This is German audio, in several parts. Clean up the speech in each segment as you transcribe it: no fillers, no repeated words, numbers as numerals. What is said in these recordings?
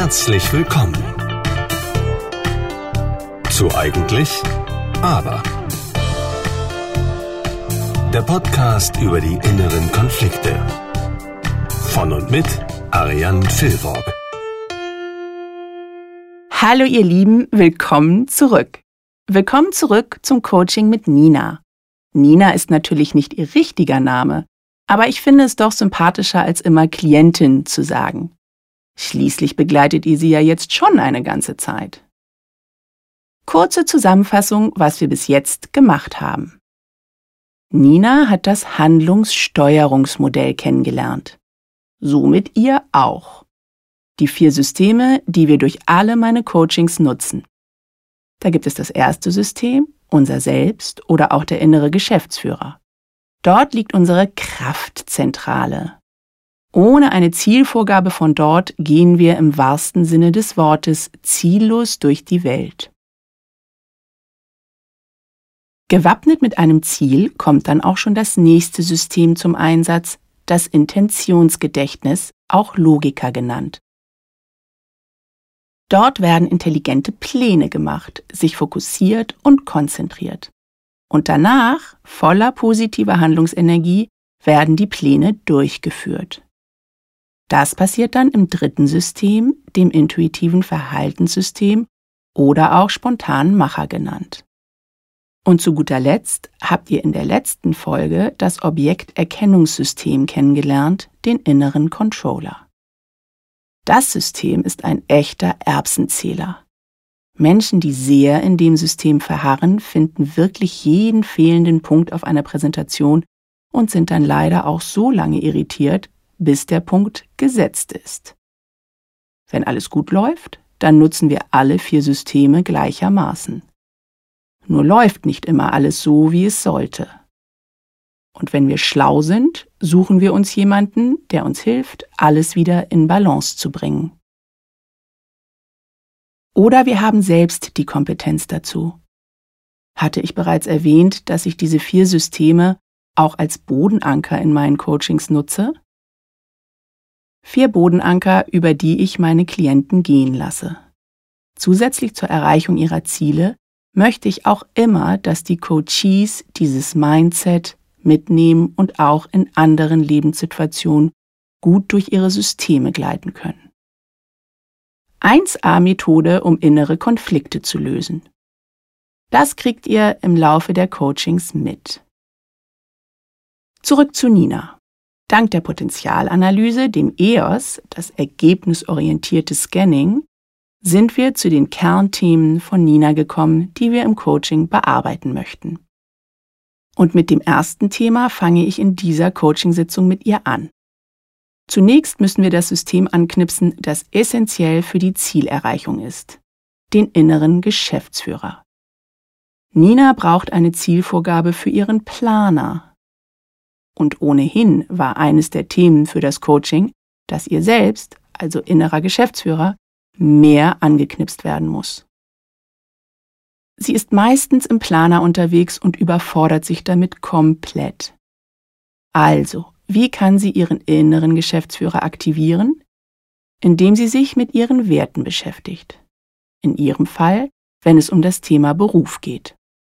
Herzlich willkommen zu Eigentlich, aber. Der Podcast über die inneren Konflikte. Von und mit Ariane Filborg. Hallo ihr Lieben, willkommen zurück. Willkommen zurück zum Coaching mit Nina. Nina ist natürlich nicht ihr richtiger Name, aber ich finde es doch sympathischer, als immer Klientin zu sagen. Schließlich begleitet ihr sie ja jetzt schon eine ganze Zeit. Kurze Zusammenfassung, was wir bis jetzt gemacht haben. Nina hat das Handlungssteuerungsmodell kennengelernt. Somit ihr auch. Die 4 Systeme, die wir durch alle meine Coachings nutzen. Da gibt es das erste System, unser Selbst oder auch der innere Geschäftsführer. Dort liegt unsere Kraftzentrale. Ohne eine Zielvorgabe von dort gehen wir im wahrsten Sinne des Wortes ziellos durch die Welt. Gewappnet mit einem Ziel kommt dann auch schon das nächste System zum Einsatz, das Intentionsgedächtnis, auch Logiker genannt. Dort werden intelligente Pläne gemacht, sich fokussiert und konzentriert. Und danach, voller positiver Handlungsenergie, werden die Pläne durchgeführt. Das passiert dann im dritten System, dem intuitiven Verhaltenssystem oder auch spontanen Macher genannt. Und zu guter Letzt habt ihr in der letzten Folge das Objekterkennungssystem kennengelernt, den inneren Controller. Das System ist ein echter Erbsenzähler. Menschen, die sehr in dem System verharren, finden wirklich jeden fehlenden Punkt auf einer Präsentation und sind dann leider auch so lange irritiert, bis der Punkt gesetzt ist. Wenn alles gut läuft, dann nutzen wir alle 4 Systeme gleichermaßen. Nur läuft nicht immer alles so, wie es sollte. Und wenn wir schlau sind, suchen wir uns jemanden, der uns hilft, alles wieder in Balance zu bringen. Oder wir haben selbst die Kompetenz dazu. Hatte ich bereits erwähnt, dass ich diese 4 Systeme auch als Bodenanker in meinen Coachings nutze? 4 Bodenanker, über die ich meine Klienten gehen lasse. Zusätzlich zur Erreichung ihrer Ziele möchte ich auch immer, dass die Coachees dieses Mindset mitnehmen und auch in anderen Lebenssituationen gut durch ihre Systeme gleiten können. 1A-Methode, um innere Konflikte zu lösen. Das kriegt ihr im Laufe der Coachings mit. Zurück zu Nina. Dank der Potenzialanalyse, dem EOS, das ergebnisorientierte Scanning, sind wir zu den Kernthemen von Nina gekommen, die wir im Coaching bearbeiten möchten. Und mit dem ersten Thema fange ich in dieser Coachingsitzung mit ihr an. Zunächst müssen wir das System anknipsen, das essentiell für die Zielerreichung ist, den inneren Geschäftsführer. Nina braucht eine Zielvorgabe für ihren Planer. Und ohnehin war eines der Themen für das Coaching, dass ihr selbst, also innerer Geschäftsführer, mehr angeknipst werden muss. Sie ist meistens im Planer unterwegs und überfordert sich damit komplett. Also, wie kann sie ihren inneren Geschäftsführer aktivieren? Indem sie sich mit ihren Werten beschäftigt. In ihrem Fall, wenn es um das Thema Beruf geht.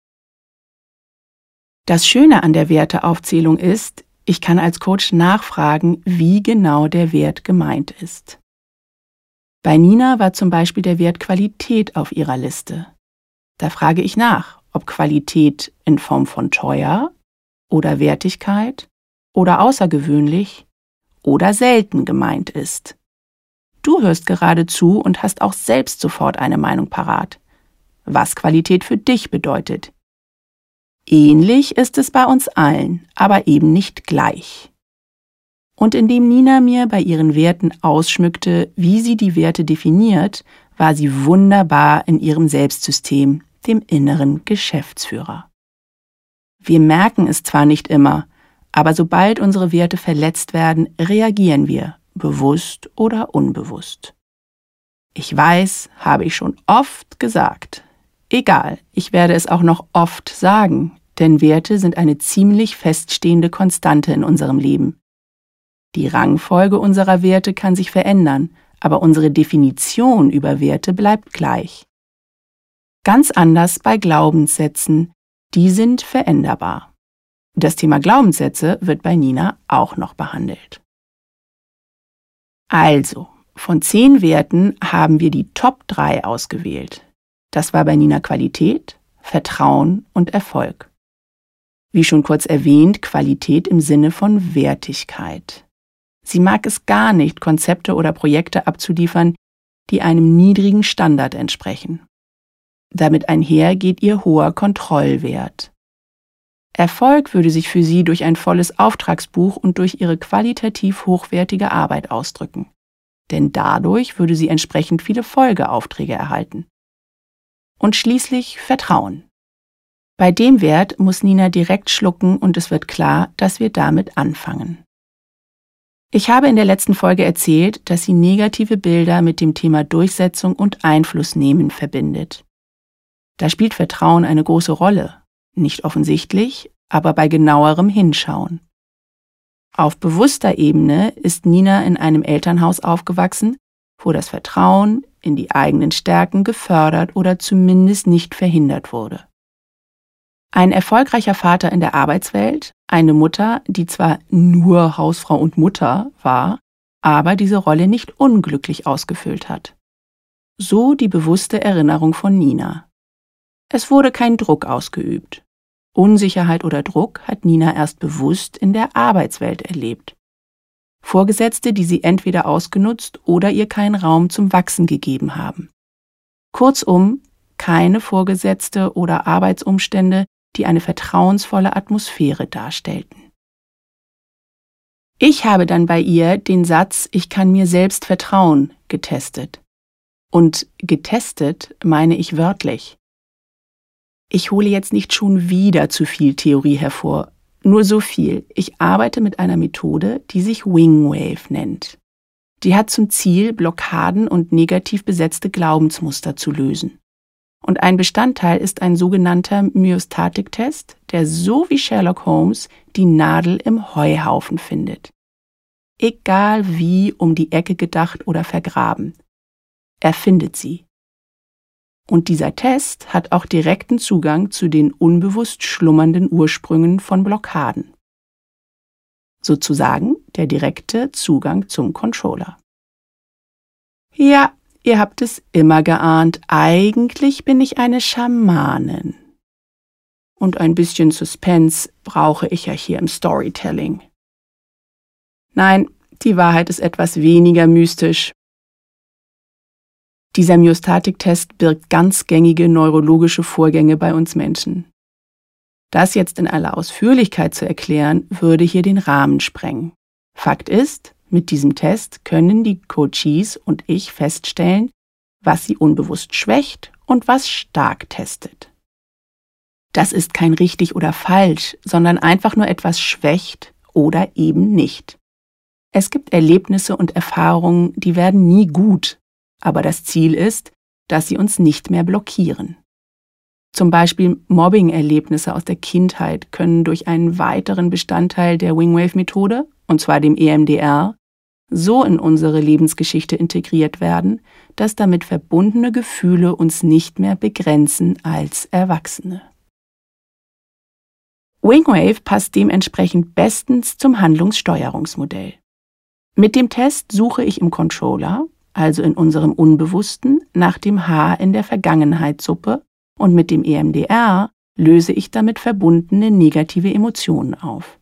Das Schöne an der Werteaufzählung ist, ich kann als Coach nachfragen, wie genau der Wert gemeint ist. Bei Nina war zum Beispiel der Wert Qualität auf ihrer Liste. Da frage ich nach, ob Qualität in Form von teuer oder Wertigkeit oder außergewöhnlich oder selten gemeint ist. Du hörst gerade zu und hast auch selbst sofort eine Meinung parat, was Qualität für dich bedeutet. Ähnlich ist es bei uns allen, aber eben nicht gleich. Und indem Nina mir bei ihren Werten ausschmückte, wie sie die Werte definiert, war sie wunderbar in ihrem Selbstsystem, dem inneren Geschäftsführer. Wir merken es zwar nicht immer, aber sobald unsere Werte verletzt werden, reagieren wir, bewusst oder unbewusst. Ich weiß, habe ich schon oft gesagt. Egal, ich werde es auch noch oft sagen, denn Werte sind eine ziemlich feststehende Konstante in unserem Leben. Die Rangfolge unserer Werte kann sich verändern, aber unsere Definition über Werte bleibt gleich. Ganz anders bei Glaubenssätzen, die sind veränderbar. Das Thema Glaubenssätze wird bei Nina auch noch behandelt. Also, von 10 Werten haben wir die Top 3 ausgewählt. Das war bei Nina Qualität, Vertrauen und Erfolg. Wie schon kurz erwähnt, Qualität im Sinne von Wertigkeit. Sie mag es gar nicht, Konzepte oder Projekte abzuliefern, die einem niedrigen Standard entsprechen. Damit einher geht ihr hoher Kontrollwert. Erfolg würde sich für sie durch ein volles Auftragsbuch und durch ihre qualitativ hochwertige Arbeit ausdrücken. Denn dadurch würde sie entsprechend viele Folgeaufträge erhalten. Und schließlich Vertrauen. Bei dem Wert muss Nina direkt schlucken und es wird klar, dass wir damit anfangen. Ich habe in der letzten Folge erzählt, dass sie negative Bilder mit dem Thema Durchsetzung und Einflussnehmen verbindet. Da spielt Vertrauen eine große Rolle. Nicht offensichtlich, aber bei genauerem Hinschauen. Auf bewusster Ebene ist Nina in einem Elternhaus aufgewachsen, wo das Vertrauen in die eigenen Stärken gefördert oder zumindest nicht verhindert wurde. Ein erfolgreicher Vater in der Arbeitswelt, eine Mutter, die zwar nur Hausfrau und Mutter war, aber diese Rolle nicht unglücklich ausgefüllt hat. So die bewusste Erinnerung von Nina. Es wurde kein Druck ausgeübt. Unsicherheit oder Druck hat Nina erst bewusst in der Arbeitswelt erlebt. Vorgesetzte, die sie entweder ausgenutzt oder ihr keinen Raum zum Wachsen gegeben haben. Kurzum, keine Vorgesetzte oder Arbeitsumstände, die eine vertrauensvolle Atmosphäre darstellten. Ich habe dann bei ihr den Satz „Ich kann mir selbst vertrauen" getestet. Und getestet meine ich wörtlich. Ich hole jetzt nicht schon wieder zu viel Theorie hervor, nur so viel. Ich arbeite mit einer Methode, die sich Wingwave nennt. Die hat zum Ziel, Blockaden und negativ besetzte Glaubensmuster zu lösen. Und ein Bestandteil ist ein sogenannter Myostatik-Test, der so wie Sherlock Holmes die Nadel im Heuhaufen findet. Egal wie um die Ecke gedacht oder vergraben. Er findet sie. Und dieser Test hat auch direkten Zugang zu den unbewusst schlummernden Ursprüngen von Blockaden. Sozusagen der direkte Zugang zum Controller. Ja, ihr habt es immer geahnt, eigentlich bin ich eine Schamanin. Und ein bisschen Suspense brauche ich ja hier im Storytelling. Nein, die Wahrheit ist etwas weniger mystisch. Dieser Myostatik-Test birgt ganz gängige neurologische Vorgänge bei uns Menschen. Das jetzt in aller Ausführlichkeit zu erklären, würde hier den Rahmen sprengen. Fakt ist, mit diesem Test können die Coaches und ich feststellen, was sie unbewusst schwächt und was stark testet. Das ist kein richtig oder falsch, sondern einfach nur etwas schwächt oder eben nicht. Es gibt Erlebnisse und Erfahrungen, die werden nie gut, aber das Ziel ist, dass sie uns nicht mehr blockieren. Zum Beispiel Mobbing-Erlebnisse aus der Kindheit können durch einen weiteren Bestandteil der Wingwave-Methode, und zwar dem EMDR, so in unsere Lebensgeschichte integriert werden, dass damit verbundene Gefühle uns nicht mehr begrenzen als Erwachsene. Wingwave passt dementsprechend bestens zum Handlungssteuerungsmodell. Mit dem Test suche ich im Controller, also in unserem Unbewussten, nach dem Haar in der Vergangenheitssuppe und mit dem EMDR löse ich damit verbundene negative Emotionen auf.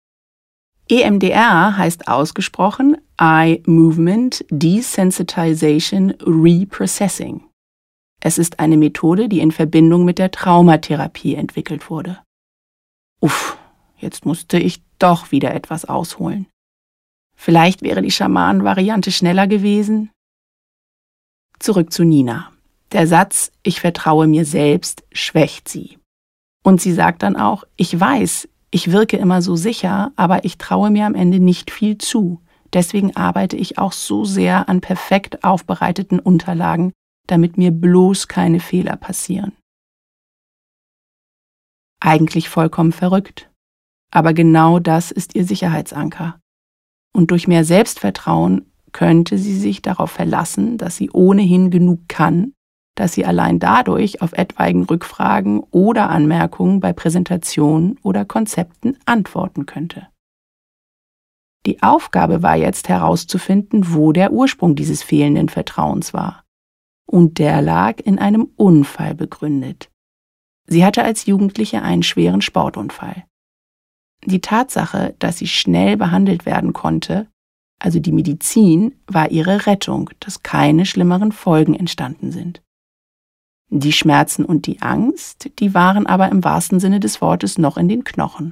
EMDR heißt ausgesprochen Eye Movement Desensitization Reprocessing. Es ist eine Methode, die in Verbindung mit der Traumatherapie entwickelt wurde. Uff, jetzt musste ich doch wieder etwas ausholen. Vielleicht wäre die Schamanen-Variante schneller gewesen? Zurück zu Nina. Der Satz „Ich vertraue mir selbst" schwächt sie. Und sie sagt dann auch: Ich weiß, ich wirke immer so sicher, aber ich traue mir am Ende nicht viel zu. Deswegen arbeite ich auch so sehr an perfekt aufbereiteten Unterlagen, damit mir bloß keine Fehler passieren. Eigentlich vollkommen verrückt. Aber genau das ist ihr Sicherheitsanker. Und durch mehr Selbstvertrauen könnte sie sich darauf verlassen, dass sie ohnehin genug kann, dass sie allein dadurch auf etwaigen Rückfragen oder Anmerkungen bei Präsentationen oder Konzepten antworten könnte. Die Aufgabe war jetzt herauszufinden, wo der Ursprung dieses fehlenden Vertrauens war. Und der lag in einem Unfall begründet. Sie hatte als Jugendliche einen schweren Sportunfall. Die Tatsache, dass sie schnell behandelt werden konnte, also die Medizin, war ihre Rettung, dass keine schlimmeren Folgen entstanden sind. Die Schmerzen und die Angst, die waren aber im wahrsten Sinne des Wortes noch in den Knochen.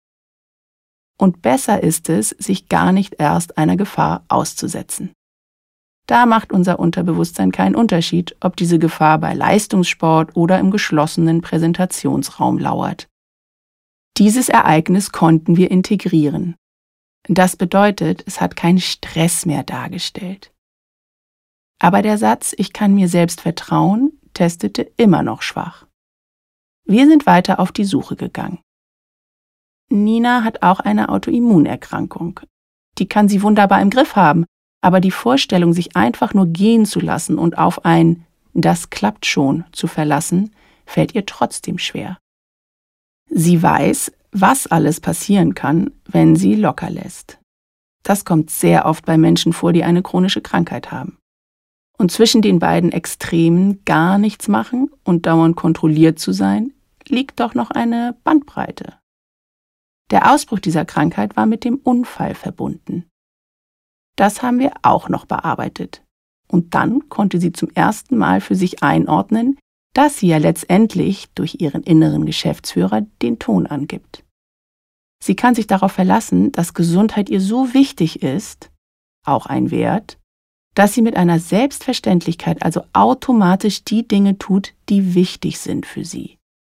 Und besser ist es, sich gar nicht erst einer Gefahr auszusetzen. Da macht unser Unterbewusstsein keinen Unterschied, ob diese Gefahr bei Leistungssport oder im geschlossenen Präsentationsraum lauert. Dieses Ereignis konnten wir integrieren. Das bedeutet, es hat keinen Stress mehr dargestellt. Aber der Satz, ich kann mir selbst vertrauen, testete immer noch schwach. Wir sind weiter auf die Suche gegangen. Nina hat auch eine Autoimmunerkrankung. Die kann sie wunderbar im Griff haben, aber die Vorstellung, sich einfach nur gehen zu lassen und auf ein „Das klappt schon" zu verlassen, fällt ihr trotzdem schwer. Sie weiß, was alles passieren kann, wenn sie locker lässt. Das kommt sehr oft bei Menschen vor, die eine chronische Krankheit haben. Und zwischen den beiden Extremen, gar nichts machen und dauernd kontrolliert zu sein, liegt doch noch eine Bandbreite. Der Ausbruch dieser Krankheit war mit dem Unfall verbunden. Das haben wir auch noch bearbeitet. Und dann konnte sie zum ersten Mal für sich einordnen, dass sie ja letztendlich durch ihren inneren Geschäftsführer den Ton angibt. Sie kann sich darauf verlassen, dass Gesundheit ihr so wichtig ist, auch ein Wert, dass sie mit einer Selbstverständlichkeit also automatisch die Dinge tut, die wichtig sind für sie.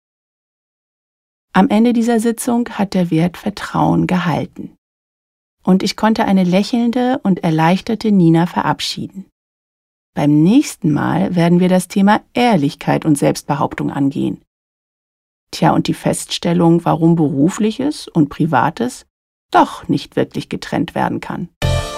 Am Ende dieser Sitzung hat der Wert Vertrauen gehalten. Und ich konnte eine lächelnde und erleichterte Nina verabschieden. Beim nächsten Mal werden wir das Thema Ehrlichkeit und Selbstbehauptung angehen. Tja, und die Feststellung, warum Berufliches und Privates doch nicht wirklich getrennt werden kann.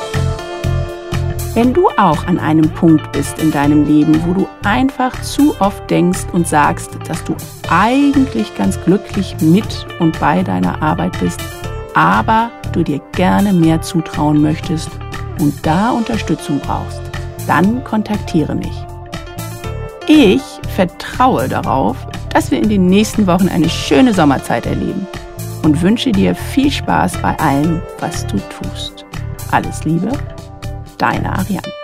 Wenn du auch an einem Punkt bist in deinem Leben, wo du einfach zu oft denkst und sagst, dass du eigentlich ganz glücklich mit und bei deiner Arbeit bist, aber du dir gerne mehr zutrauen möchtest und da Unterstützung brauchst, dann kontaktiere mich. Ich vertraue darauf, dass wir in den nächsten Wochen eine schöne Sommerzeit erleben und wünsche dir viel Spaß bei allem, was du tust. Alles Liebe, deine Ariane.